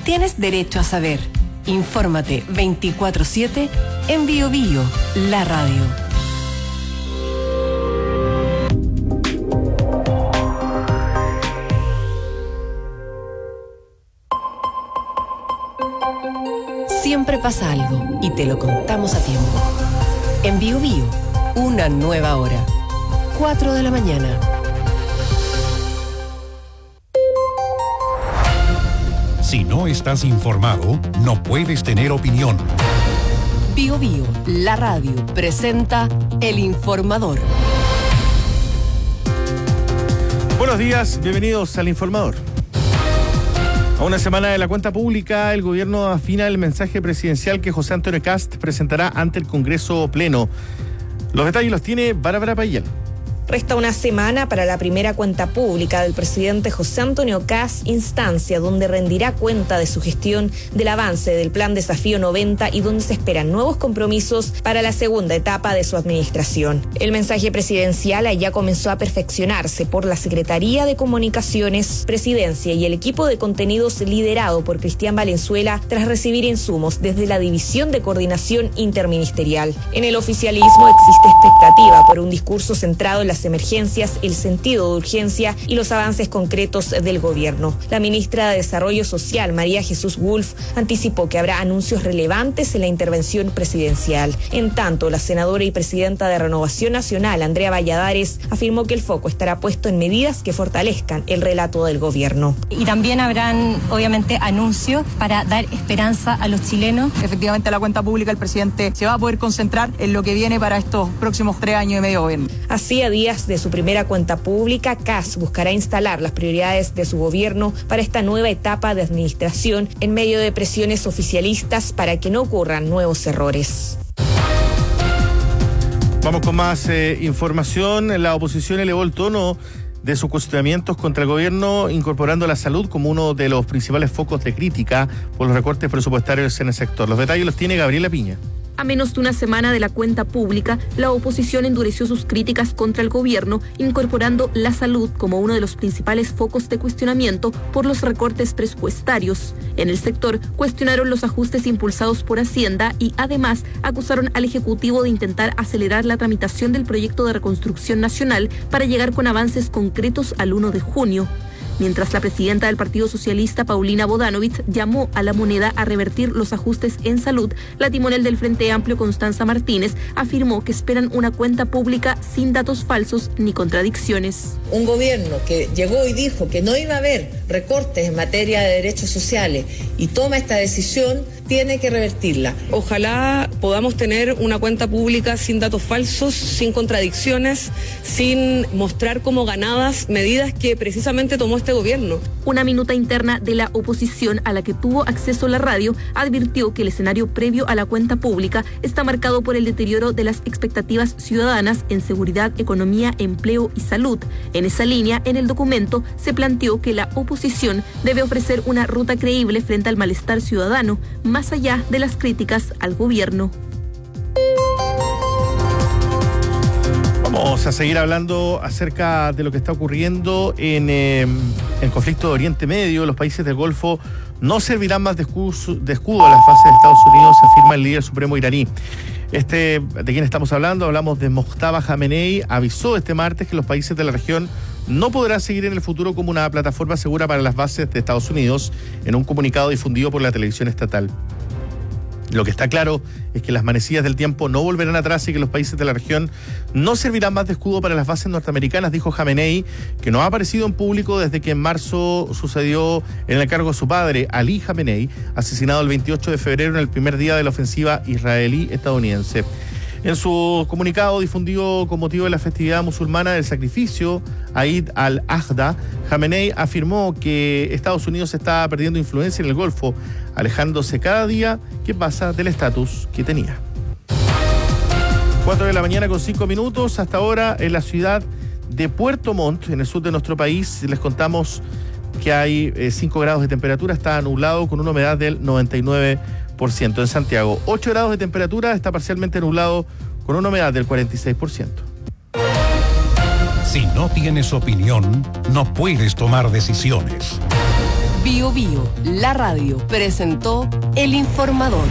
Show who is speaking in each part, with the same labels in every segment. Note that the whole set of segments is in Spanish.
Speaker 1: Tienes derecho a saber. Infórmate 24/7 en BioBio, la radio. Siempre pasa algo y te lo contamos a tiempo. En BioBio, una nueva hora. 4 de la mañana.
Speaker 2: Si no estás informado, no puedes tener opinión.
Speaker 1: BioBio, la radio, presenta El Informador.
Speaker 3: Buenos días, bienvenidos al Informador. A una semana de la cuenta pública, el gobierno afina el mensaje presidencial que José Antonio Kast presentará ante el Congreso Pleno. Los detalles los tiene Bárbara Payel.
Speaker 4: Resta una semana para la primera cuenta pública del presidente José Antonio Kast, instancia donde rendirá cuenta de su gestión, del avance del Plan Desafío 90 y donde se esperan nuevos compromisos para la segunda etapa de su administración. El mensaje presidencial ya comenzó a perfeccionarse por la Secretaría de Comunicaciones, Presidencia y el equipo de contenidos liderado por Cristian Valenzuela tras recibir insumos desde la División de Coordinación Interministerial. En el oficialismo existe expectativa por un discurso centrado en las emergencias, el sentido de urgencia y los avances concretos del gobierno. La ministra de Desarrollo Social, María Jesús Wolf, anticipó que habrá anuncios relevantes en la intervención presidencial. En tanto, la senadora y presidenta de Renovación Nacional, Andrea Valladares, afirmó que el foco estará puesto en medidas que fortalezcan el relato del gobierno.
Speaker 5: Y también habrán, obviamente, anuncios para dar esperanza a los chilenos.
Speaker 6: Efectivamente, la cuenta pública del presidente se va a poder concentrar en lo que viene para estos próximos 3 años y medio de gobierno.
Speaker 4: Así, a días de su primera cuenta pública, Kast buscará instalar las prioridades de su gobierno para esta nueva etapa de administración en medio de presiones oficialistas para que no ocurran nuevos errores.
Speaker 3: Vamos con más información. La oposición elevó el tono de sus cuestionamientos contra el gobierno, incorporando la salud como uno de los principales focos de crítica por los recortes presupuestarios en el sector. Los detalles los tiene Gabriela Piña.
Speaker 7: A menos de una semana de la cuenta pública, la oposición endureció sus críticas contra el gobierno, incorporando la salud como uno de los principales focos de cuestionamiento por los recortes presupuestarios. En el sector, cuestionaron los ajustes impulsados por Hacienda y, además, acusaron al Ejecutivo de intentar acelerar la tramitación del proyecto de reconstrucción nacional para llegar con avances concretos al 1 de junio. Mientras la presidenta del Partido Socialista, Paulina Bodanovich, llamó a la moneda a revertir los ajustes en salud, la timonel del Frente Amplio, Constanza Martínez, afirmó que esperan una cuenta pública sin datos falsos ni contradicciones.
Speaker 8: Un gobierno que llegó y dijo que no iba a haber recortes en materia de derechos sociales y toma esta decisión, tiene que revertirla.
Speaker 9: Ojalá podamos tener una cuenta pública sin datos falsos, sin contradicciones, sin mostrar como ganadas medidas que precisamente tomó este gobierno.
Speaker 7: Una minuta interna de la oposición a la que tuvo acceso la radio advirtió que el escenario previo a la cuenta pública está marcado por el deterioro de las expectativas ciudadanas en seguridad, economía, empleo y salud. En esa línea, en el documento se planteó que la oposición debe ofrecer una ruta creíble frente al malestar ciudadano, más allá de las críticas al gobierno.
Speaker 3: Vamos a seguir hablando acerca de lo que está ocurriendo en el conflicto de Oriente Medio. Los países del Golfo no servirán más de escudo a las bases de Estados Unidos, afirma el líder supremo iraní. ¿De quién estamos hablando? Hablamos de Mojtaba Khamenei. Avisó este martes que los países de la región no podrán seguir en el futuro como una plataforma segura para las bases de Estados Unidos, en un comunicado difundido por la televisión estatal. Lo que está claro es que las manecillas del tiempo no volverán atrás y que los países de la región no servirán más de escudo para las bases norteamericanas, dijo Khamenei, que no ha aparecido en público desde que en marzo sucedió en el cargo de su padre, Ali Khamenei, asesinado el 28 de febrero en el primer día de la ofensiva israelí-estadounidense. En su comunicado difundido con motivo de la festividad musulmana del sacrificio, Eid al-Adha, Khamenei afirmó que Estados Unidos está perdiendo influencia en el Golfo, alejándose cada día que pasa del estatus que tenía. 4 de la mañana con 5 minutos. Hasta ahora en la ciudad de Puerto Montt, en el sur de nuestro país, les contamos que hay 5 grados de temperatura, está nublado con una humedad del 99%. En Santiago, 8 grados de temperatura, está parcialmente nublado con una humedad del 46%.
Speaker 2: Si no tienes opinión, no puedes tomar decisiones.
Speaker 1: Bio Bio, la radio, presentó El Informador.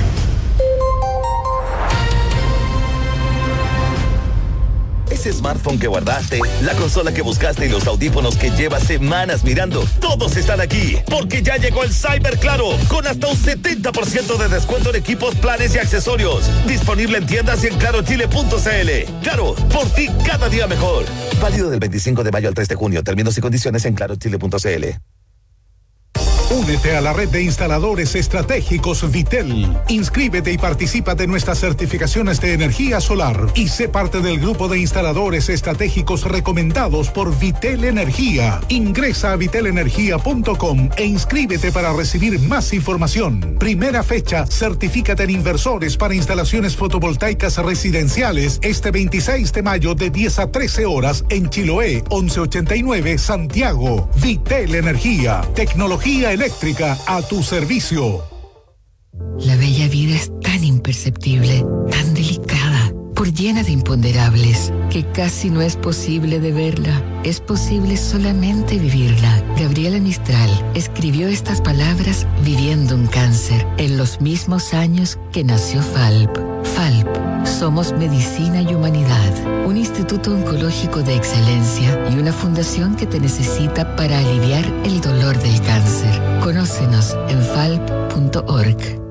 Speaker 10: Ese smartphone que guardaste, la consola que buscaste y los audífonos que llevas semanas mirando, todos están aquí, porque ya llegó el Cyber Claro, con hasta un 70% de descuento en equipos, planes y accesorios. Disponible en tiendas y en clarochile.cl. Claro, por ti cada día mejor. Válido del 25 de mayo al 3 de junio. Términos y condiciones en clarochile.cl.
Speaker 2: Únete a la red de instaladores estratégicos Vitel. Inscríbete y participa de nuestras certificaciones de energía solar y sé parte del grupo de instaladores estratégicos recomendados por Vitel Energía. Ingresa a vitelenergia.com e inscríbete para recibir más información. Primera fecha, certifícate en inversores para instalaciones fotovoltaicas residenciales este 26 de mayo de 10 a 13 horas en Chiloé, 1189 Santiago. Vitel Energía, tecnología eléctrica a tu servicio.
Speaker 11: La bella vida es tan imperceptible, tan delicada, por llena de imponderables, que casi no es posible de verla. Es posible solamente vivirla. Gabriela Mistral escribió estas palabras viviendo un cáncer en los mismos años que nació FALP. FALP. Somos Medicina y Humanidad, un instituto oncológico de excelencia y una fundación que te necesita para aliviar el dolor del cáncer. Conócenos en falp.org.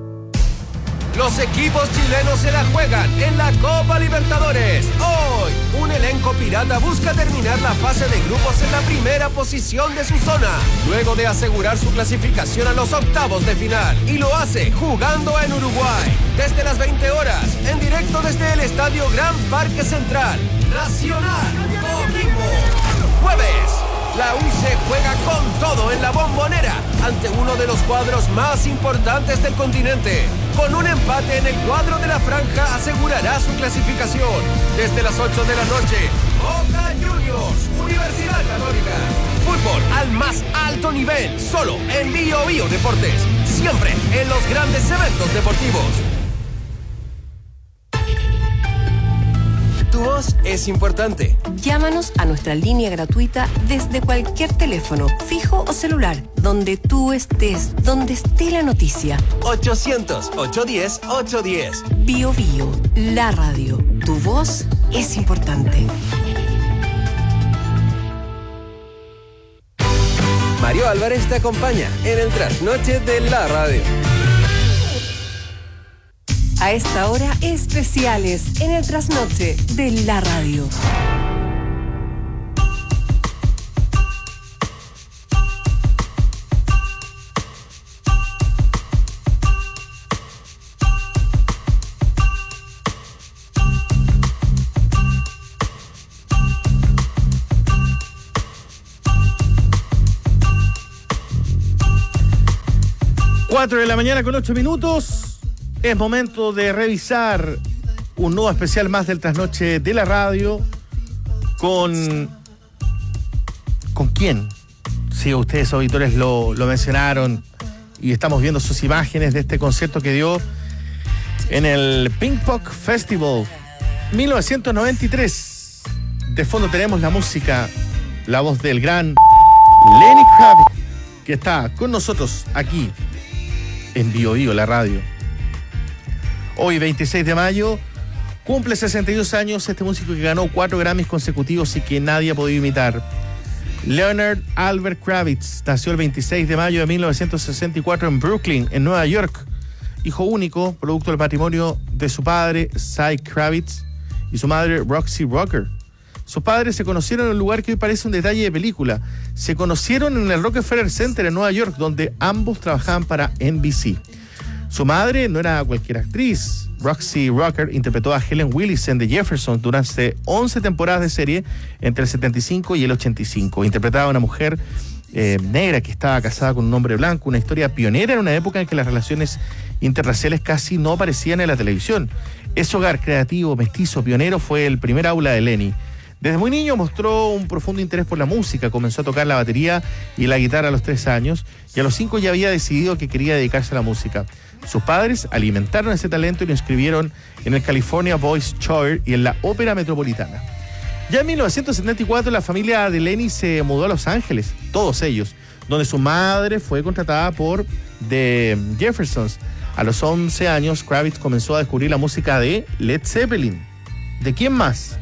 Speaker 12: Los equipos chilenos se la juegan en la Copa Libertadores. Hoy, un elenco pirata busca terminar la fase de grupos en la primera posición de su zona, luego de asegurar su clasificación a los octavos de final. Y lo hace jugando en Uruguay. Desde las 20 horas, en directo desde el Estadio Gran Parque Central. Nacional Coquimbo. Jueves. La U se juega con todo en la Bombonera ante uno de los cuadros más importantes del continente. Con un empate en el cuadro de la franja asegurará su clasificación. Desde las 8 de la noche, Boca Juniors, Universidad Católica. Fútbol al más alto nivel, solo en Bio Bio Deportes. Siempre en los grandes eventos deportivos. Tu voz es importante.
Speaker 1: Llámanos a nuestra línea gratuita desde cualquier teléfono, fijo o celular, donde tú estés, donde esté la noticia.
Speaker 12: 800-810-810.
Speaker 1: Bio Bio, la radio. Tu voz es importante.
Speaker 12: Mario Álvarez te acompaña en el trasnoche de la radio.
Speaker 1: A esta hora, especiales en el trasnoche de la radio.
Speaker 3: Cuatro de la mañana con 8 minutos. Es momento de revisar un nuevo especial más del trasnoche de la radio. ¿Con quién? Sí, ustedes auditores lo mencionaron y estamos viendo sus imágenes de este concierto que dio en el Pinkpop Festival 1993. De fondo tenemos la música, la voz del gran Lenny Kravitz, que está con nosotros aquí en Bio Bio, la radio. Hoy, 26 de mayo, cumple 62 años este músico que ganó 4 Grammys consecutivos y que nadie ha podido imitar. Leonard Albert Kravitz nació el 26 de mayo de 1964 en Brooklyn, en Nueva York. Hijo único, producto del matrimonio de su padre, Cy Kravitz, y su madre, Roxy Rocker. Sus padres se conocieron en un lugar que hoy parece un detalle de película. Se conocieron en el Rockefeller Center en Nueva York, donde ambos trabajaban para NBC. Su madre no era cualquier actriz. Roxy Rocker interpretó a Helen Willis en The Jeffersons durante 11 temporadas de serie entre el 75 y el 85. Interpretaba a una mujer negra que estaba casada con un hombre blanco, una historia pionera en una época en que las relaciones interraciales casi no aparecían en la televisión. Ese hogar creativo, mestizo, pionero fue el primer aula de Lenny. Desde muy niño mostró un profundo interés por la música, comenzó a tocar la batería y la guitarra a los 3 años y a los 5 ya había decidido que quería dedicarse a la música. Sus padres alimentaron ese talento y lo inscribieron en el California Boys Choir y en la Ópera Metropolitana. Ya en 1974 la familia de Lenny se mudó a Los Ángeles, todos ellos. donde su madre fue contratada por The Jeffersons. A los 11 años, Kravitz comenzó a descubrir la música de Led Zeppelin. ¿De quién más?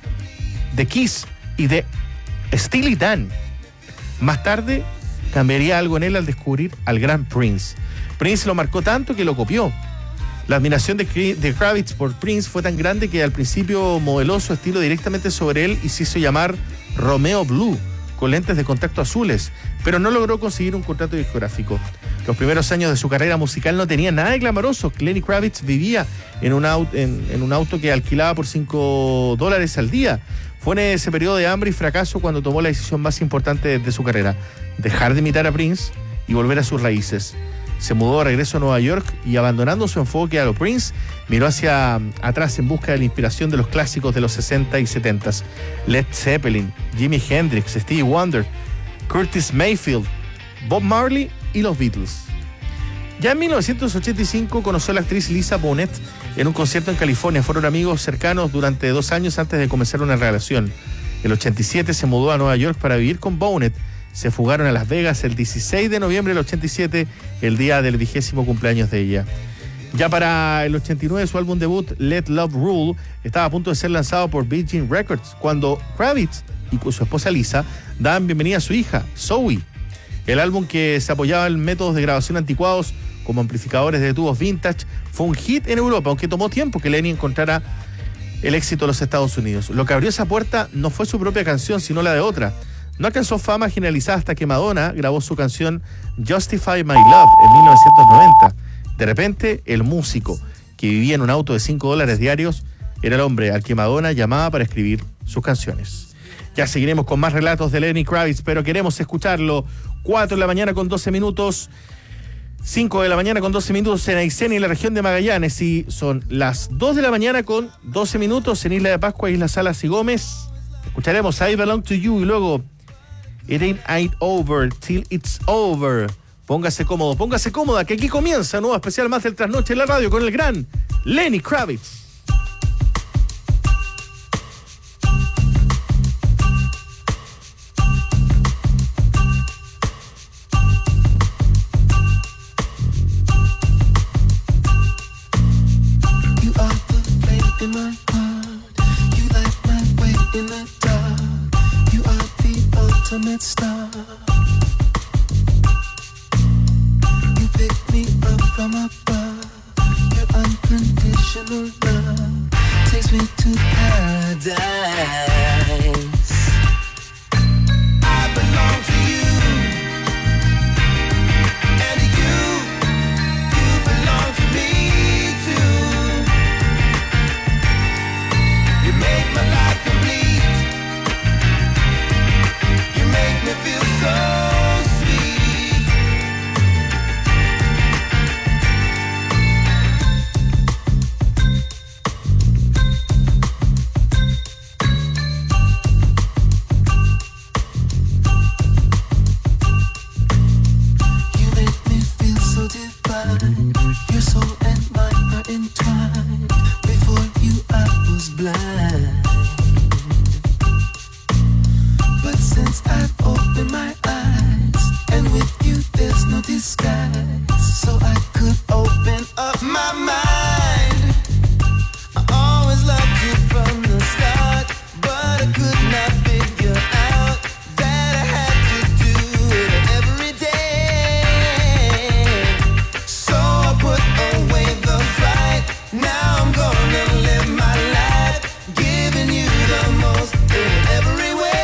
Speaker 3: De Kiss y de Steely Dan. Más tarde, cambiaría algo en él al descubrir al gran Prince. Prince lo marcó tanto que lo copió. La admiración de Kravitz por Prince fue tan grande que al principio modeló su estilo directamente sobre él y se hizo llamar Romeo Blue, con lentes de contacto azules, pero no logró conseguir un contrato discográfico. Los primeros años de su carrera musical no tenían nada de glamoroso. Lenny Kravitz vivía en un auto que alquilaba por $5 al día. Fue en ese periodo de hambre y fracaso cuando tomó la decisión más importante de su carrera: dejar de imitar a Prince y volver a sus raíces. Se mudó de regreso a Nueva York y, abandonando su enfoque a lo Prince, miró hacia atrás en busca de la inspiración de los clásicos de los 60 y 70. Led Zeppelin, Jimi Hendrix, Stevie Wonder, Curtis Mayfield, Bob Marley y los Beatles. Ya en 1985 conoció a la actriz Lisa Bonet en un concierto en California. Fueron amigos cercanos durante 2 años antes de comenzar una relación. En el 87 se mudó a Nueva York para vivir con Bonet. Se fugaron a Las Vegas el 16 de noviembre del 87, el día del 20º cumpleaños de ella. Ya para el 89, su álbum debut, Let Love Rule, estaba a punto de ser lanzado por Virgin Records, cuando Kravitz y su esposa Lisa daban bienvenida a su hija, Zoe. El álbum, que se apoyaba en métodos de grabación anticuados como amplificadores de tubos vintage, fue un hit en Europa, aunque tomó tiempo que Lenny encontrara el éxito en los Estados Unidos. Lo que abrió esa puerta no fue su propia canción, sino la de otra. No alcanzó fama generalizada hasta que Madonna grabó su canción Justify My Love en 1990. De repente, el músico, que vivía en un auto de $5 diarios, era el hombre al que Madonna llamaba para escribir sus canciones. Ya seguiremos con más relatos de Lenny Kravitz, pero queremos escucharlo. 4 de la mañana con 12 minutos, 5 de la mañana con 12 minutos en Aysén y en la región de Magallanes, y son las 2 de la mañana con 12 minutos en Isla de Pascua, Islas Salas y Gómez. Escucharemos I Belong to You y luego It Ain't Over Till It's Over. Póngase cómodo, póngase cómoda, que aquí comienza un nuevo especial más del Trasnoche en la Radio con el gran Lenny Kravitz.
Speaker 13: Star. You pick me up from above. Your unconditional love takes me to paradise. I belong to you, and you belong to me too. You make my life complete. Me feel so sweet. You make me feel so divine. Your soul and mine are entwined. Before you I was blind, but since I've opened my eyes, and with you there's no disguise, so I could open up my mind. I always loved you from the start, but I could not figure out that I had to do it every day. So I put away the fight. Now I'm gonna live my life, giving you the most in every way.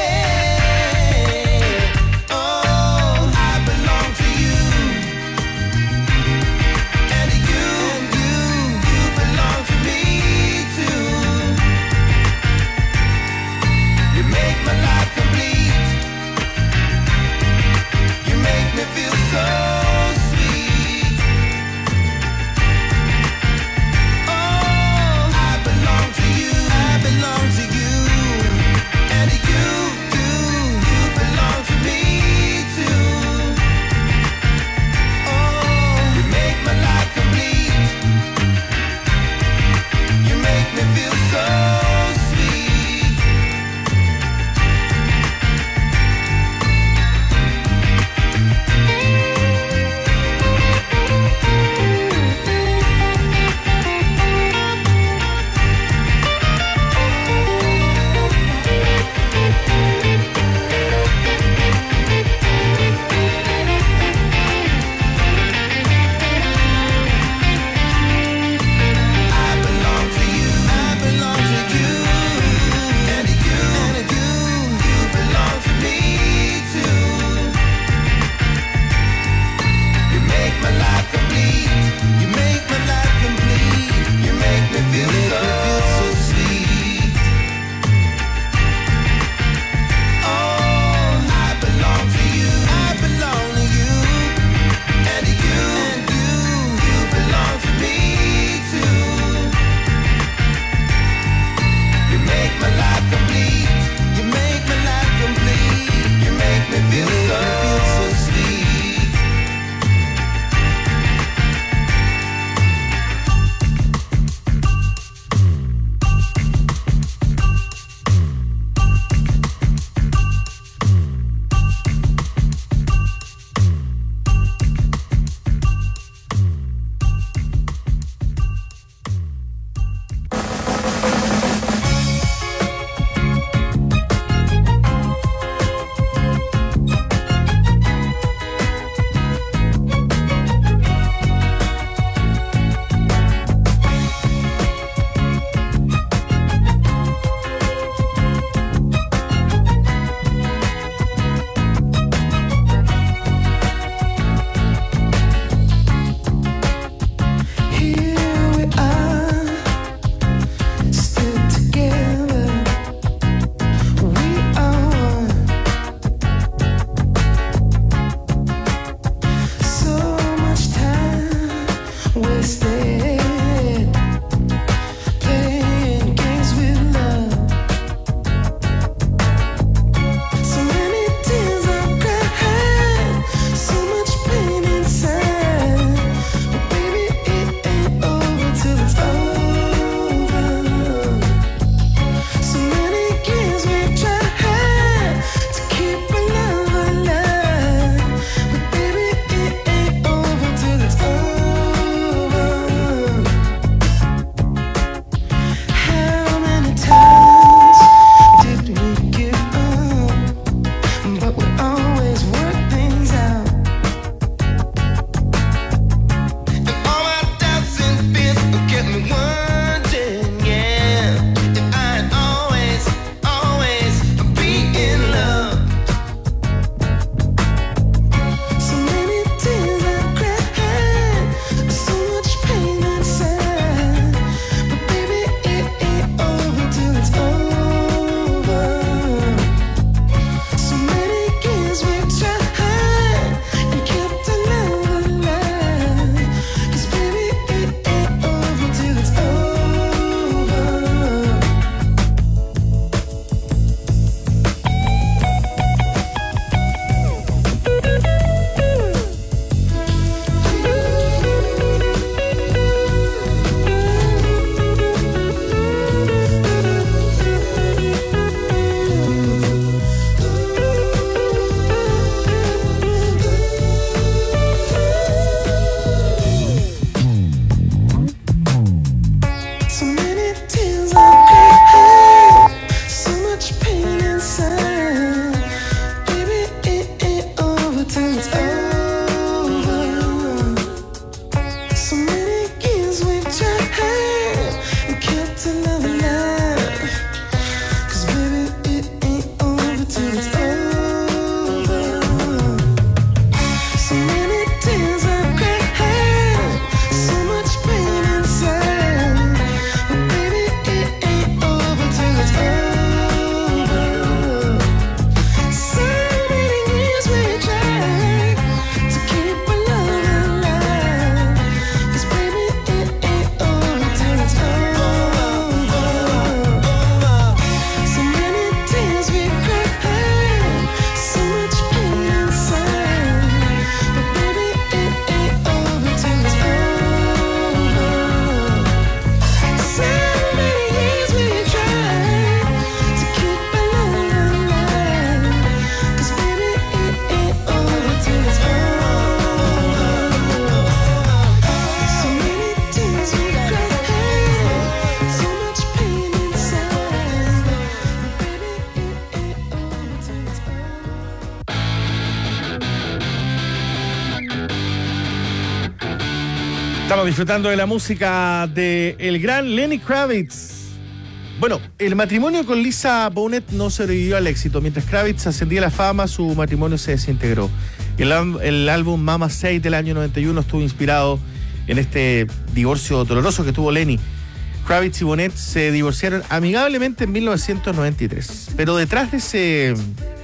Speaker 3: Estamos disfrutando de la música de el gran Lenny Kravitz. Bueno, el matrimonio con Lisa Bonet no sobrevivió al éxito. Mientras Kravitz ascendía a la fama, su matrimonio se desintegró. El álbum Mama Say del año 91 estuvo inspirado en este divorcio doloroso que tuvo Lenny. Kravitz y Bonet se divorciaron amigablemente en 1993. Pero detrás de ese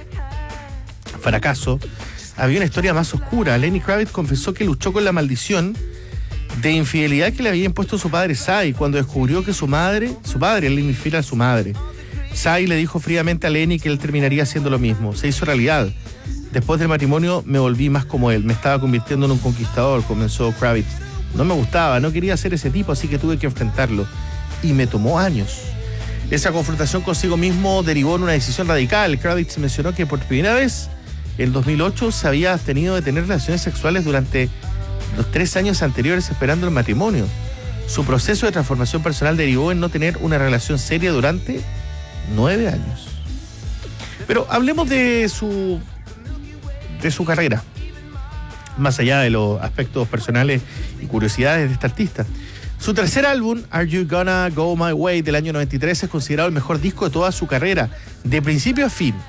Speaker 3: fracaso había una historia más oscura. Lenny Kravitz confesó que luchó con la maldición de infidelidad que le había impuesto su padre Sy cuando descubrió que su padre le infiel a su madre. Sy le dijo fríamente a Lenny que él terminaría haciendo lo mismo. Se hizo realidad. Después del matrimonio me volví más como él. Me estaba convirtiendo en un conquistador, comenzó Kravitz. No me gustaba, no quería ser ese tipo, así que tuve que enfrentarlo. Y me tomó años. Esa confrontación consigo mismo derivó en una decisión radical. Kravitz mencionó que por primera vez, en 2008, se había abstenido de tener relaciones sexuales durante los 3 años anteriores esperando el matrimonio. Su proceso de transformación personal derivó en no tener una relación seria durante 9 años. Pero hablemos de su carrera, más allá de los aspectos personales y curiosidades de este artista. Su tercer álbum, Are You Gonna Go My Way, del año 93, es considerado el mejor disco de toda su carrera, de principio a fin.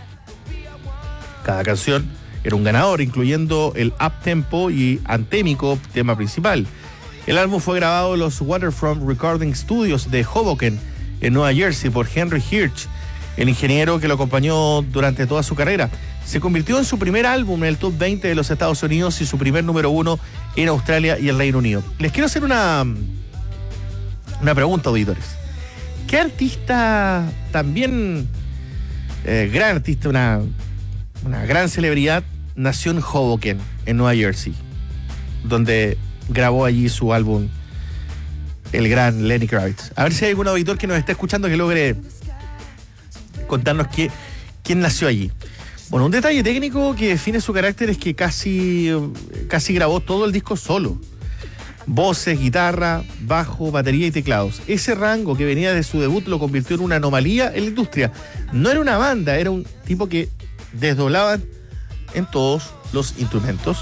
Speaker 3: Cada canción era un ganador, incluyendo el up-tempo y antémico tema principal. El álbum fue grabado en los Waterfront Recording Studios de Hoboken, en Nueva Jersey, por Henry Hirsch, el ingeniero que lo acompañó durante toda su carrera. Se convirtió en su primer álbum en el top 20 de los Estados Unidos y su primer número 1 en Australia y el Reino Unido. Les quiero hacer una pregunta, auditores. ¿Qué artista también, gran artista, una gran celebridad, nació en Hoboken, en Nueva Jersey, donde grabó allí su álbum el gran Lenny Kravitz? A ver si hay algún auditor que nos esté escuchando que logre contarnos quién nació allí. Bueno, un detalle técnico que define su carácter es que casi grabó todo el disco solo. Voces, guitarra, bajo, batería y teclados. Ese rango que venía de su debut lo convirtió en una anomalía en la industria. No era una banda, era un tipo que desdoblaba en todos los instrumentos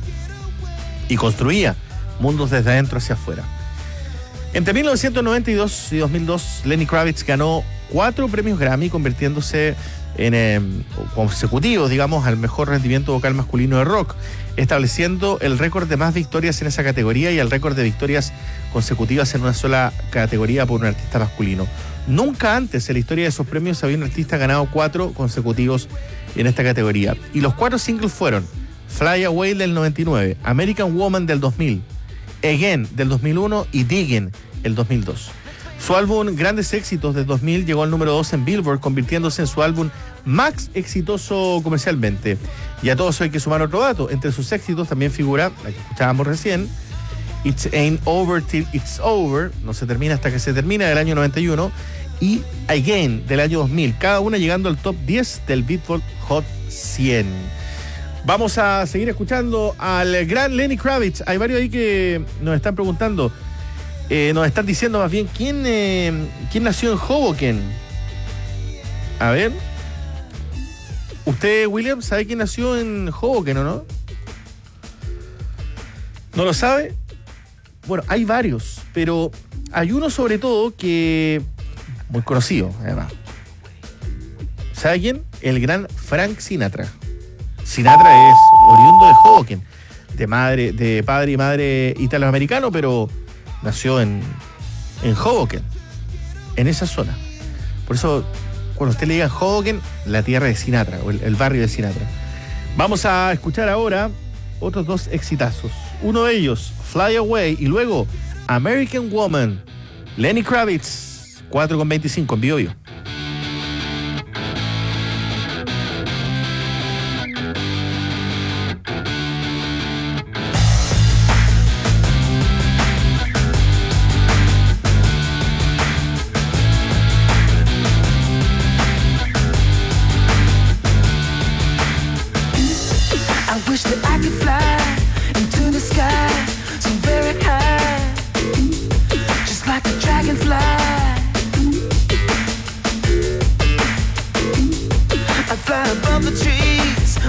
Speaker 3: y construía mundos desde adentro hacia afuera. Entre 1992 y 2002, Lenny Kravitz ganó 4 premios Grammy, convirtiéndose en consecutivos, digamos, al mejor rendimiento vocal masculino de rock, estableciendo el récord de más victorias en esa categoría y el récord de victorias consecutivas en una sola categoría por un artista masculino. Nunca antes en la historia de esos premios había un artista ganado 4 consecutivos en esta categoría. Y los 4 singles fueron Fly Away del 99, American Woman del 2000, Again del 2001 y Diggin' el 2002. Su álbum Grandes Éxitos del 2000 llegó al número 2 en Billboard, convirtiéndose en su álbum más exitoso comercialmente. Y a todo eso hay que sumar otro dato. Entre sus éxitos también figura, la que escuchábamos recién, It Ain't Over Till It's Over, no se termina hasta que se termina, del año 91, y Again del año 2000, cada una llegando al top 10 del Billboard Hot 100. Vamos a seguir escuchando al gran Lenny Kravitz. Hay varios ahí que nos están preguntando, nos están diciendo más bien quién nació en Hoboken. A ver, ¿usted, William, sabe quién nació en Hoboken o no? ¿No lo sabe? Bueno, hay varios, pero hay uno sobre todo que muy conocido, además. ¿Sabe quién? El gran Frank Sinatra. Sinatra es oriundo de Hoboken, de padre y madre italoamericano, pero nació en Hoboken, en esa zona. Por eso, cuando usted le diga Hoboken, la tierra de Sinatra, o el barrio de Sinatra. Vamos a escuchar ahora otros 2 exitazos. Uno de ellos, Fly Away, y luego American Woman, Lenny Kravitz, 4:25 en Bio.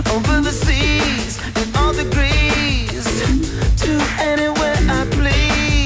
Speaker 13: Anywhere I please.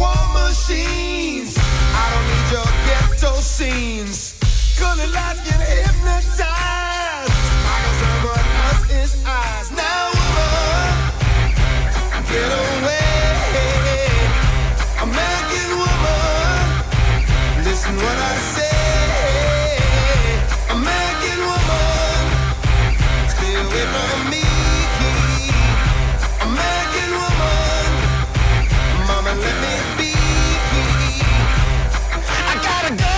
Speaker 13: war machines. I don't need your ghetto scenes. Colored lights get hypnotized. Sparkles someone else's eyes. Now woman, get away. American woman, listen what I say. American woman, stay away from me. American woman, mama let me be. I gotta go,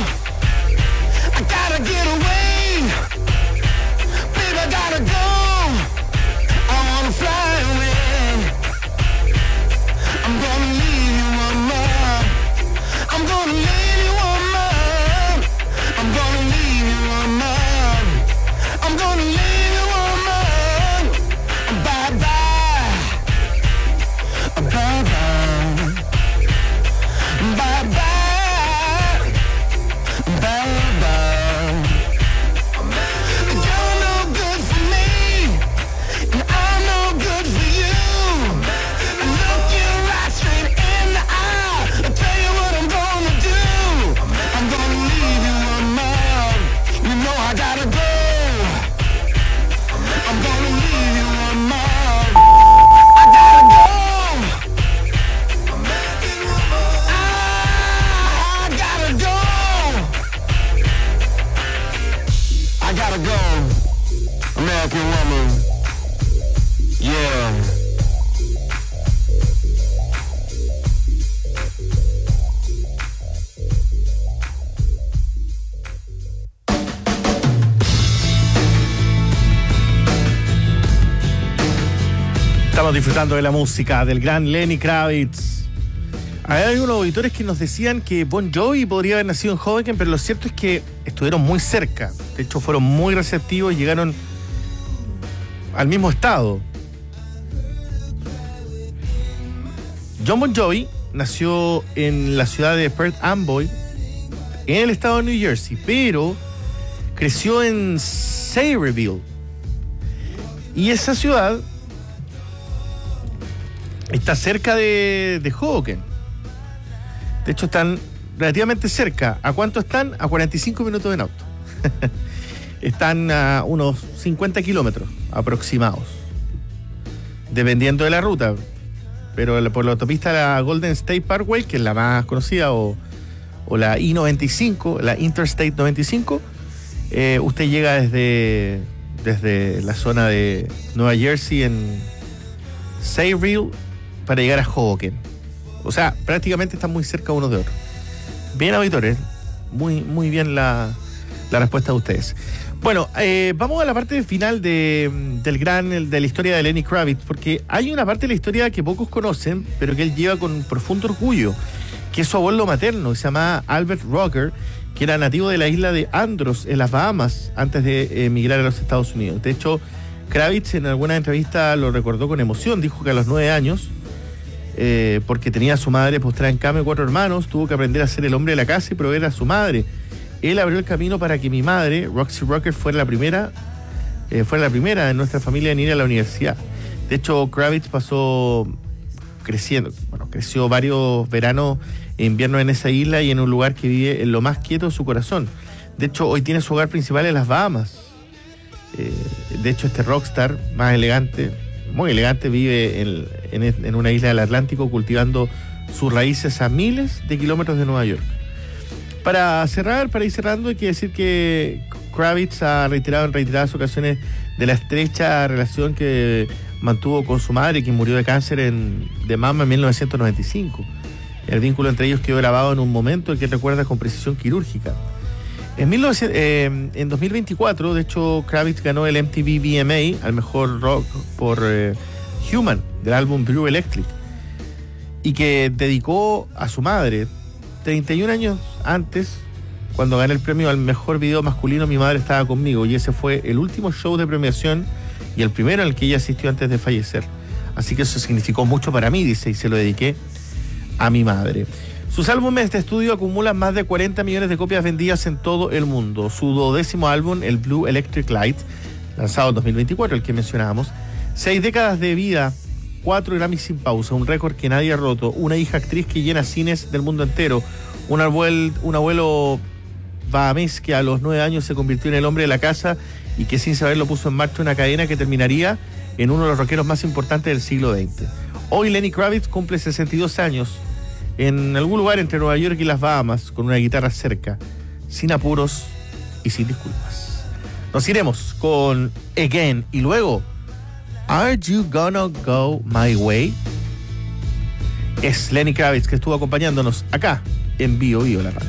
Speaker 13: I gotta get away. Baby, I gotta go, I wanna fly away. I'm gonna leave you, mama. I'm gonna leave you, mama. I'm gonna leave you, mama. I'm gonna leave you, mama. Bye bye. Bye bye. Bye bye. Bye bye. You're no good for me, and I'm no good for you. Look you right straight in the eye. I'll tell you what I'm gonna do. I'm gonna leave you alone. You know I gotta go. I'm gonna leave you alone. I gotta go. I gotta go. I gotta go. American woman. Yeah.
Speaker 3: Estamos disfrutando de la música del gran Lenny Kravitz. Hay algunos auditores que nos decían que Bon Jovi podría haber nacido en Hoboken, pero lo cierto es que estuvieron muy cerca. De hecho, fueron muy receptivos y llegaron al mismo estado. John Bon Jovi nació en la ciudad de Perth Amboy, en el estado de New Jersey, pero creció en Sayreville. Y esa ciudad está cerca de Hoboken. De hecho, están relativamente cerca. ¿A cuánto están? A 45 minutos en auto. Están a unos 50 kilómetros aproximados, dependiendo de la ruta. Pero por la autopista la Golden State Parkway, que es la más conocida, o la I-95, la Interstate 95, usted llega desde la zona de Nueva Jersey en Sayreville para llegar a Hoboken. O sea, prácticamente están muy cerca unos de otros. Bien, auditores, muy bien la respuesta de ustedes. Bueno, vamos a la parte final de la historia de Lenny Kravitz, porque hay una parte de la historia que pocos conocen, pero que él lleva con profundo orgullo, que es su abuelo materno, que se llamaba Albert Rocker, que era nativo de la isla de Andros, en las Bahamas, antes de emigrar a los Estados Unidos. De hecho, Kravitz en alguna entrevista lo recordó con emoción. Dijo que a los 9 años, porque tenía a su madre postrada en cama y 4 hermanos, tuvo que aprender a ser el hombre de la casa y proveer a su madre. Él abrió el camino para que mi madre, Roxy Rocker, fuera la primera de nuestra familia en ir a la universidad. De hecho, Kravitz creció varios veranos e inviernos en esa isla y en un lugar que vive en lo más quieto de su corazón. De hecho, hoy tiene su hogar principal en las Bahamas. De hecho, este rockstar más elegante, muy elegante, vive en una isla del Atlántico cultivando sus raíces a miles de kilómetros de Nueva York. Para ir cerrando, hay que decir que Kravitz ha reiterado en reiteradas ocasiones de la estrecha relación que mantuvo con su madre, quien murió de cáncer de mama en 1995. El vínculo entre ellos quedó grabado en un momento que recuerda con precisión quirúrgica. En 2024, de hecho, Kravitz ganó el MTV VMA al mejor rock por Human, del álbum Blue Electric, y que dedicó a su madre. 31 años antes, cuando gané el premio al mejor video masculino, mi madre estaba conmigo, y ese fue el último show de premiación y el primero al que ella asistió antes de fallecer. Así que eso significó mucho para mí, dice, y se lo dediqué a mi madre. Sus álbumes de estudio acumulan más de 40 millones de copias vendidas en todo el mundo. Su 12º álbum, el Blue Electric Light, lanzado en 2024, el que mencionábamos, 6 décadas de vida 4 Grammys sin pausa, un récord que nadie ha roto, una hija actriz que llena cines del mundo entero, un abuelo bahamés que a los 9 años se convirtió en el hombre de la casa y que sin saberlo puso en marcha una cadena que terminaría en uno de los rockeros más importantes del siglo XX. Hoy Lenny Kravitz cumple 62 años en algún lugar entre Nueva York y las Bahamas, con una guitarra cerca, sin apuros y sin disculpas. Nos iremos con Again y luego Are You Gonna Go My Way? Es Lenny Kravitz, que estuvo acompañándonos acá en Bio Bio la radio.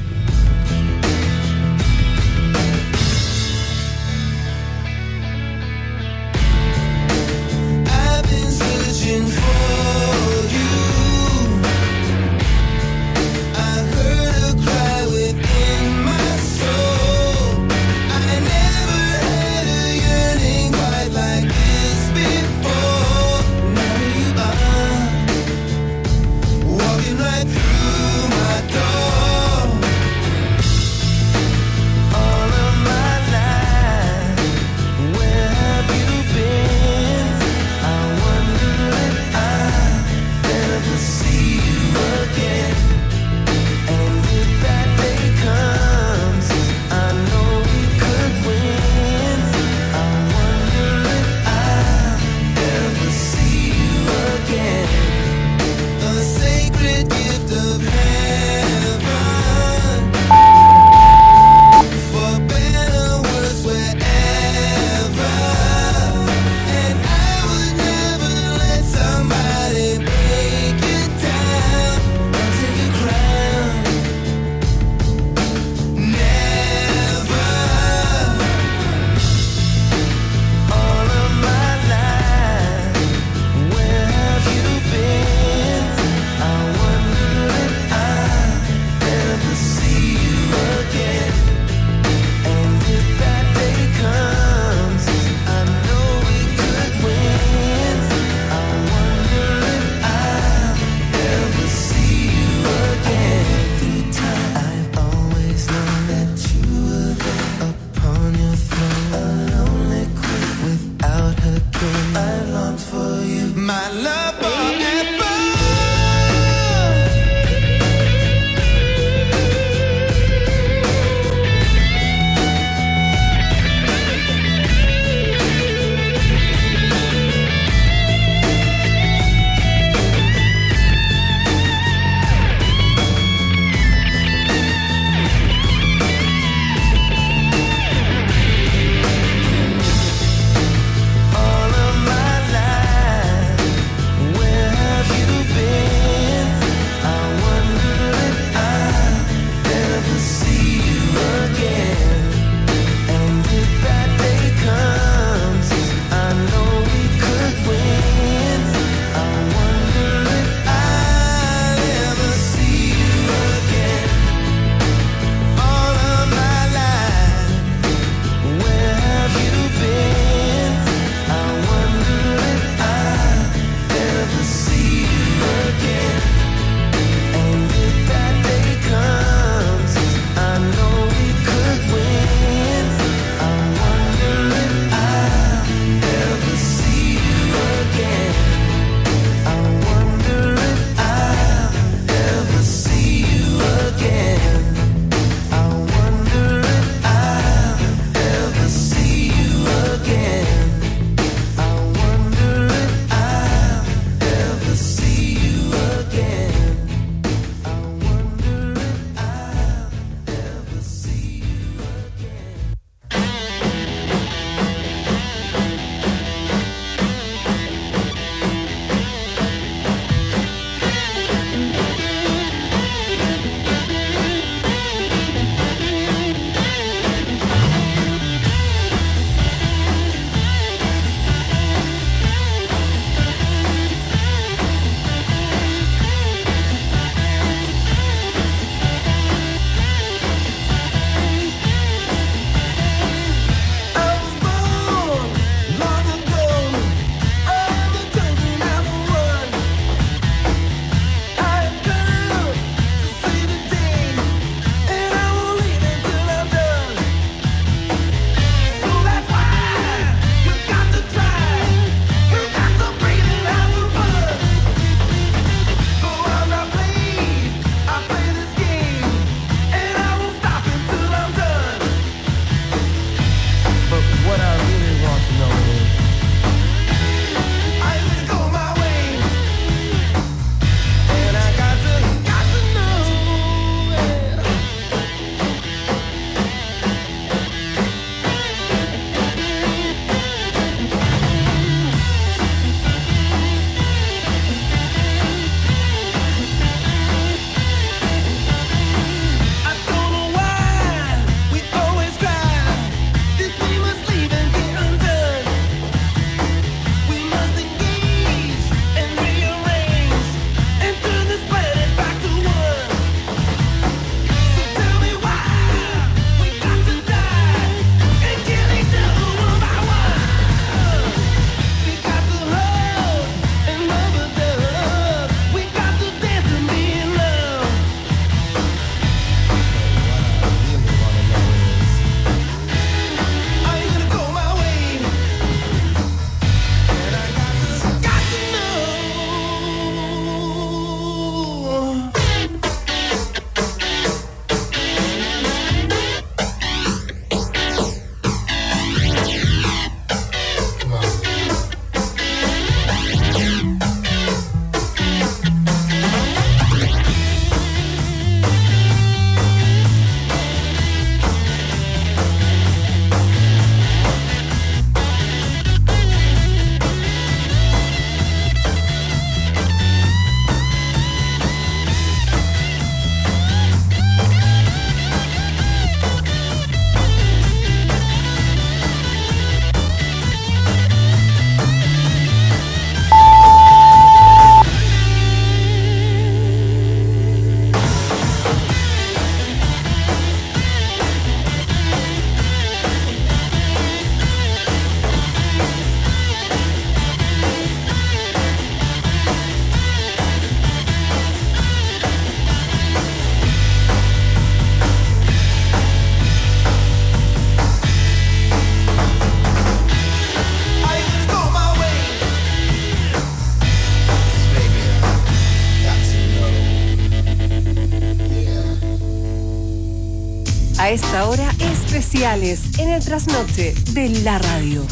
Speaker 1: A esta hora, especiales en el trasnoche de la radio.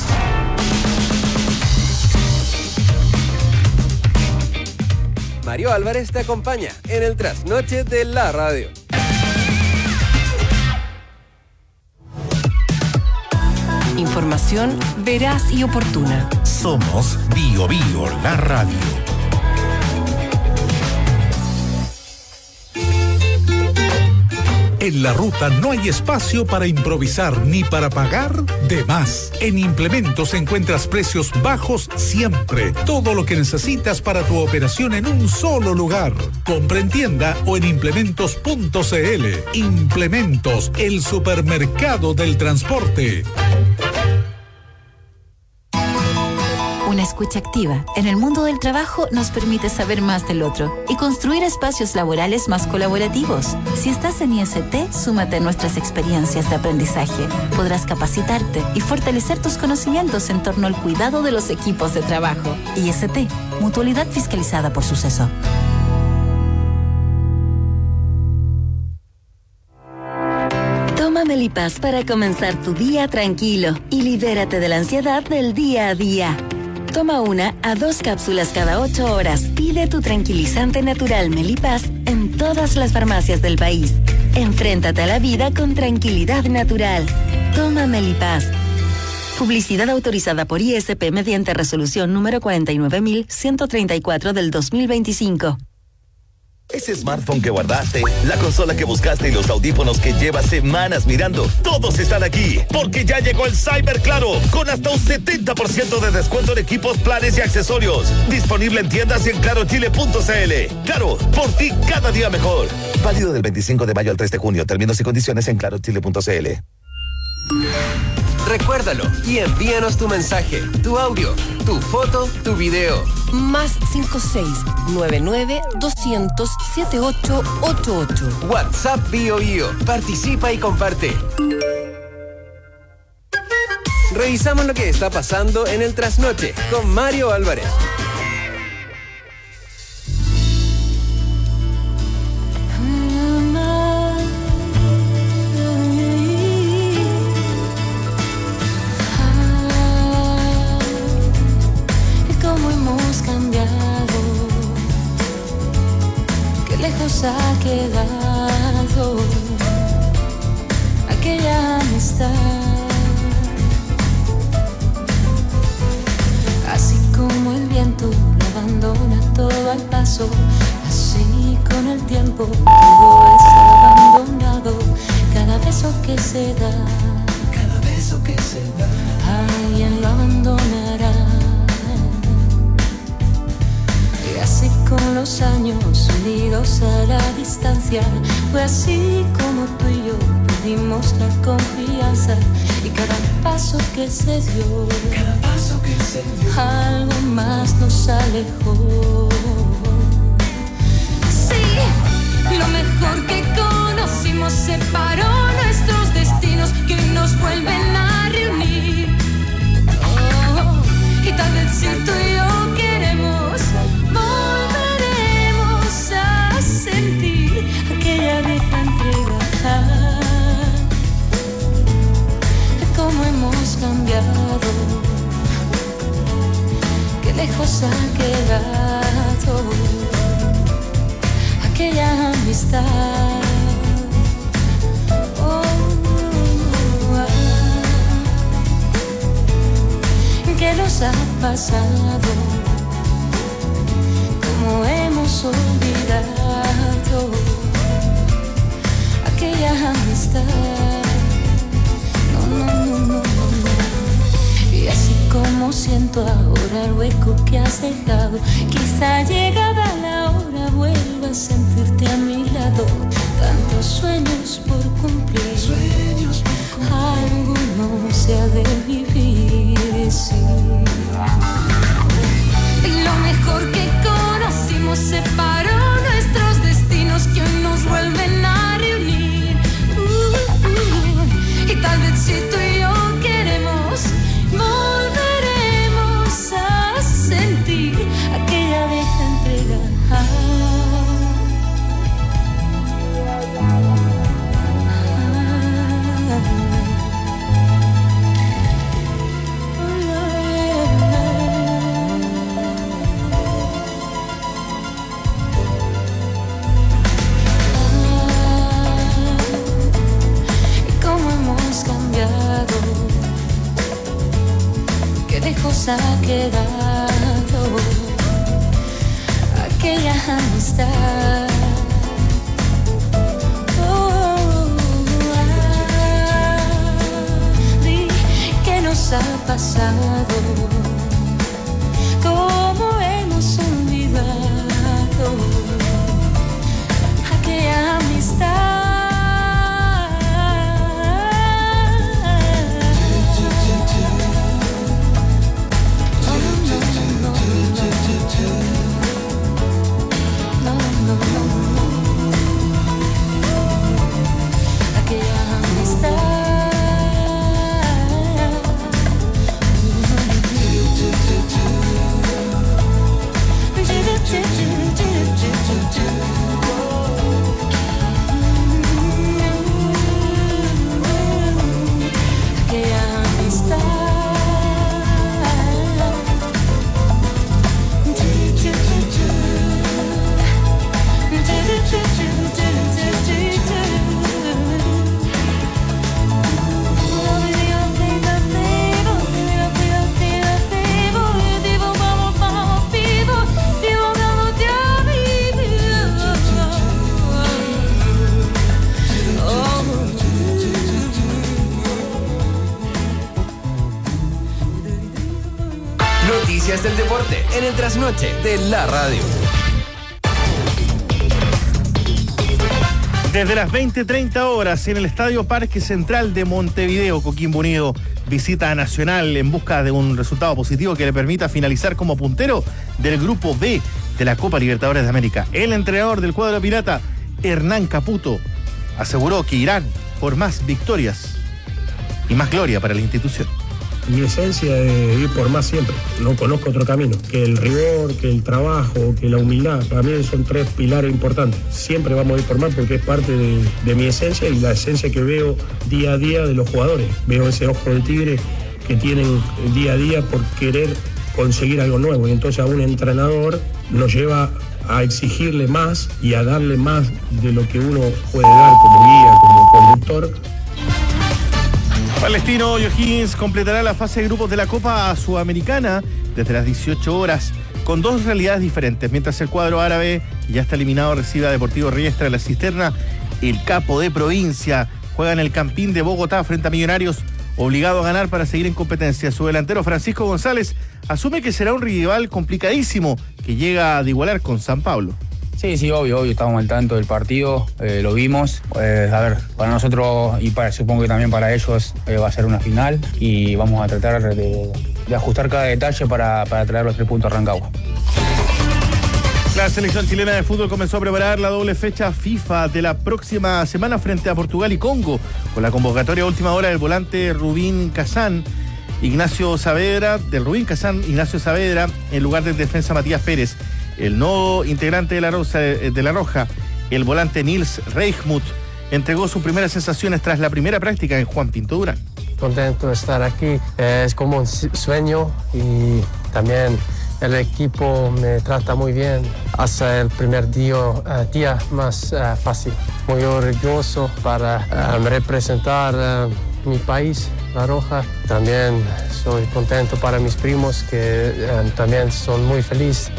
Speaker 12: Mario Álvarez te acompaña en el trasnoche de la radio.
Speaker 1: Información veraz y oportuna.
Speaker 2: Somos Bio Bio, la radio. En la ruta no hay espacio para improvisar ni para pagar de más. En Implementos encuentras precios bajos siempre. Todo lo que necesitas para tu operación en un solo lugar. Compra en tienda o en implementos.cl. Implementos, el supermercado del transporte.
Speaker 14: Una escucha activa en el mundo del trabajo nos permite saber más del otro y construir espacios laborales más colaborativos. Si estás en IST, súmate a nuestras experiencias de aprendizaje. Podrás capacitarte y fortalecer tus conocimientos en torno al cuidado de los equipos de trabajo. IST, Mutualidad Fiscalizada por Suceso.
Speaker 15: Toma Melipaz para comenzar tu día tranquilo y libérate de la ansiedad del día a día. Toma 1 a 2 cápsulas cada 8 horas. Pide tu tranquilizante natural Melipaz en todas las farmacias del país. Enfréntate a la vida con tranquilidad natural. Toma Melipaz. Publicidad autorizada por ISP mediante resolución número 49134 del 2025.
Speaker 10: Ese smartphone que guardaste, la consola que buscaste y los audífonos que llevas semanas mirando, todos están aquí, porque ya llegó el Cyber Claro, con hasta un 70% de descuento en equipos, planes y accesorios. Disponible en tiendas y en clarochile.cl. Claro, por ti cada día mejor. Válido del 25 de mayo al 3 de junio. Términos y condiciones en clarochile.cl.
Speaker 12: Recuérdalo y envíanos tu mensaje, tu audio, tu foto, tu video.
Speaker 1: Más 56-99-200-7888.
Speaker 12: WhatsApp Bio Bio. Participa y comparte. Revisamos lo que está pasando en el trasnoche con Mario Álvarez.
Speaker 16: Ha quedado aquella amistad, así como el viento lo abandona todo al paso, así con el tiempo todo es abandonado. Cada beso que se da, alguien lo abandonará. Así con los años unidos a la distancia, fue así como tú y yo perdimos la confianza. Y cada paso que se dio, algo más nos alejó. Sí, lo mejor que conocimos separó nuestros destinos que nos vuelven a reunir. Oh, y tal vez si tú y yo queremos, volveremos a sentir aquella vieja entrega. Cómo hemos cambiado, qué lejos ha quedado aquella amistad. ¿Qué nos ha pasado? ¿Cómo hemos olvidado aquella amistad? No. Y así como siento ahora el hueco que has dejado, quizá llegada la hora vuelva a sentirte a mi lado. Tantos sueños por cumplir, alguno se ha de vivir, sí. Lo mejor que conocimos separó nuestros destinos que hoy nos vuelven a reunir. Y tal vez si tú y yo queremos, volveremos a sentir aquella vieja entrega. lejos ha quedado aquella amistad. ¿Qué nos ha pasado? ¿Cómo hemos olvidado aquella amistad?
Speaker 12: Noticias del deporte en el trasnoche de la radio.
Speaker 3: Desde las 20:30 horas en el Estadio Parque Central de Montevideo, Coquimbo Unido visita a Nacional en busca de un resultado positivo que le permita finalizar como puntero del Grupo B de la Copa Libertadores de América. El entrenador del cuadro pirata, Hernán Caputo, aseguró que irán por más victorias y más gloria para la institución.
Speaker 17: Mi esencia es ir por más siempre. No conozco otro camino. Que el rigor, que el trabajo, que la humildad. Para mí son 3 pilares importantes. Siempre vamos a ir por más porque es parte de mi esencia y la esencia que veo día a día de los jugadores. Veo ese ojo de tigre que tienen día a día por querer conseguir algo nuevo. Y entonces a un entrenador nos lleva a exigirle más y a darle más de lo que uno puede dar como guía, como conductor.
Speaker 3: Palestino O'Higgins completará la fase de grupos de la Copa Sudamericana desde las 18 horas con 2 realidades diferentes. Mientras el cuadro árabe, que ya está eliminado, recibe a Deportivo Riestra de la Cisterna, el capo de provincia juega en el Campín de Bogotá frente a Millonarios, obligado a ganar para seguir en competencia. Su delantero Francisco González asume que será un rival complicadísimo que llega de igualar con San Pablo.
Speaker 18: Sí, obvio, estábamos al tanto del partido, lo vimos. A ver, para nosotros y supongo que también para ellos va a ser una final y vamos a tratar de ajustar cada detalle para traer los 3 puntos a Rancagua.
Speaker 3: La selección chilena de fútbol comenzó a preparar la doble fecha FIFA de la próxima semana frente a Portugal y Congo, con la convocatoria a última hora del volante Rubín Kazán, Ignacio Saavedra, en lugar del defensa Matías Pérez. El nuevo integrante de la Roja, el volante Nils Reichmuth, entregó sus primeras sensaciones tras la primera práctica en Juan Pinto Durán.
Speaker 19: Contento de estar aquí, es como un sueño y también el equipo me trata muy bien. Hace el primer día más fácil. Muy orgulloso para representar mi país, La Roja. También soy contento para mis primos que también son muy felices.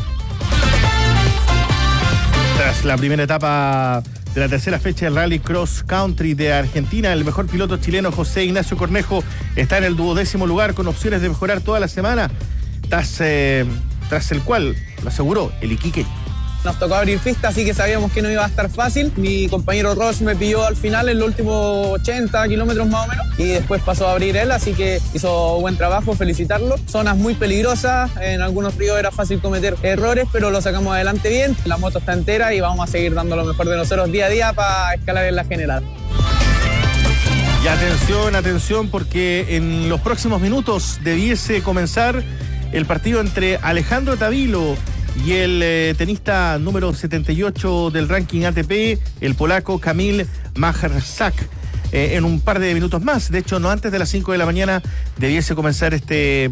Speaker 3: Tras la primera etapa de la tercera fecha del Rally Cross Country de Argentina, el mejor piloto chileno José Ignacio Cornejo está en el 12º lugar con opciones de mejorar toda la semana, tras el cual lo aseguró el Iquique.
Speaker 20: Nos tocó abrir pista, así que sabíamos que no iba a estar fácil. Mi compañero Ross me pilló al final en los últimos 80 kilómetros más o menos y después pasó a abrir él, así que hizo buen trabajo, felicitarlo. Zonas muy peligrosas, en algunos ríos era fácil cometer errores, pero lo sacamos adelante bien. La moto está entera y vamos a seguir dando lo mejor de nosotros día a día para escalar en la general.
Speaker 3: Y atención, porque en los próximos minutos debiese comenzar el partido entre Alejandro Tavilo y el tenista número 78 del ranking ATP, el polaco Kamil Majrzak, en un par de minutos más. De hecho, no antes de las 5 de la mañana debiese comenzar este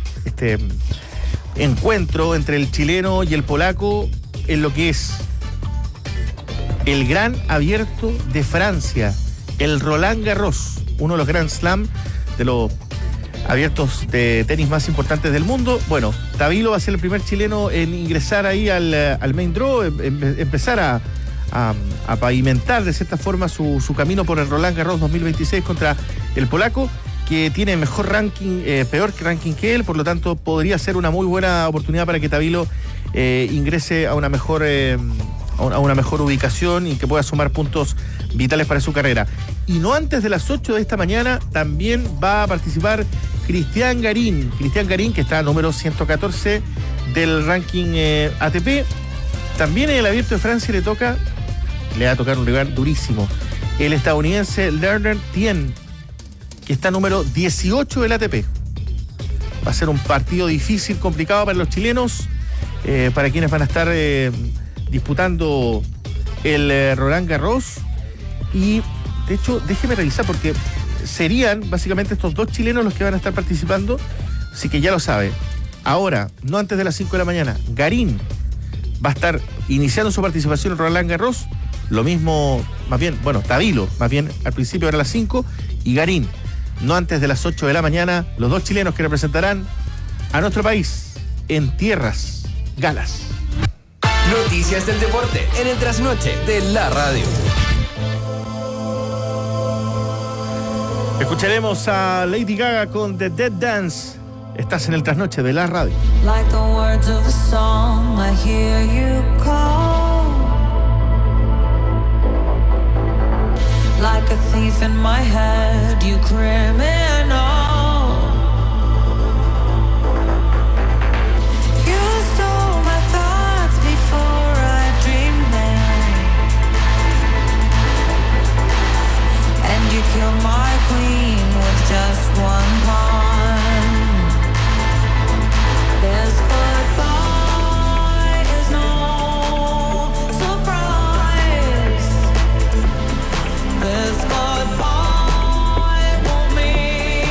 Speaker 3: encuentro entre el chileno y el polaco en lo que es el Gran Abierto de Francia, el Roland Garros, uno de los Grand Slam de los abiertos de tenis más importantes del mundo. Bueno, Tabilo va a ser el primer chileno en ingresar ahí al main draw, empezar a pavimentar de cierta forma su camino por el Roland Garros 2026 contra el polaco, que tiene mejor ranking, peor ranking que él, por lo tanto podría ser una muy buena oportunidad para que Tabilo ingrese a una mejor ubicación y que pueda sumar puntos vitales para su carrera. Y no antes de las 8 de esta mañana también va a participar Cristian Garín, que está número 114 del ranking ATP. También en el Abierto de Francia le va a tocar un rival durísimo, el estadounidense Lerner Tien, que está número 18 del ATP. Va a ser un partido difícil, complicado para los chilenos, para quienes van a estar disputando el Roland Garros. Y de hecho, déjeme revisar, porque serían básicamente estos dos chilenos los que van a estar participando, así que ya lo sabe. Ahora, no antes de las 5 de la mañana, Garín va a estar iniciando su participación en Roland Garros. Lo mismo, Tabilo, más bien al principio era a las 5, y Garín, no antes de las 8 de la mañana, los dos chilenos que representarán a nuestro país en tierras galas.
Speaker 12: Noticias del deporte en el trasnoche de la radio.
Speaker 3: Escucharemos a Lady Gaga con The Dead Dance. Estás en el trasnoche de la radio.
Speaker 16: Like the words of a song, I hear you call. Like a thief in my head, you criminal. You stole my thoughts before I dreamed them, and you killed my queen with just one pawn. This goodbye is no surprise. This goodbye won't mean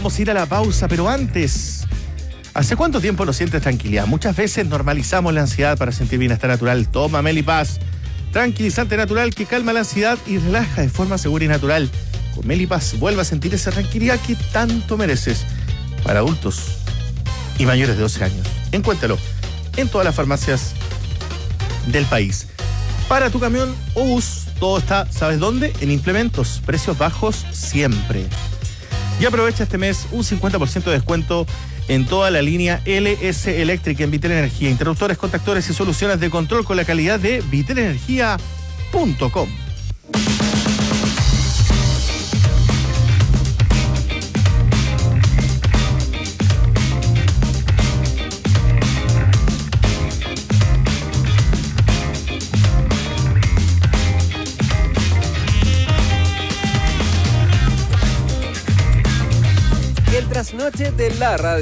Speaker 3: vamos a ir a la pausa, pero antes, ¿hace cuánto tiempo no sientes tranquilidad? Muchas veces normalizamos la ansiedad para sentir bienestar natural. Toma Melipaz, tranquilizante natural que calma la ansiedad y relaja de forma segura y natural. Con Melipaz vuelve a sentir esa tranquilidad que tanto mereces. Para adultos y mayores de 12 años. Encuéntralo en todas las farmacias del país. Para tu camión o bus, todo está, ¿sabes dónde? En implementos, precios bajos siempre. Y aprovecha este mes un 50% de descuento en toda la línea LS Electric en Vitel Energía. Interruptores, contactores y soluciones de control con la calidad de vitelenergia.com.
Speaker 12: El trasnoche de la radio.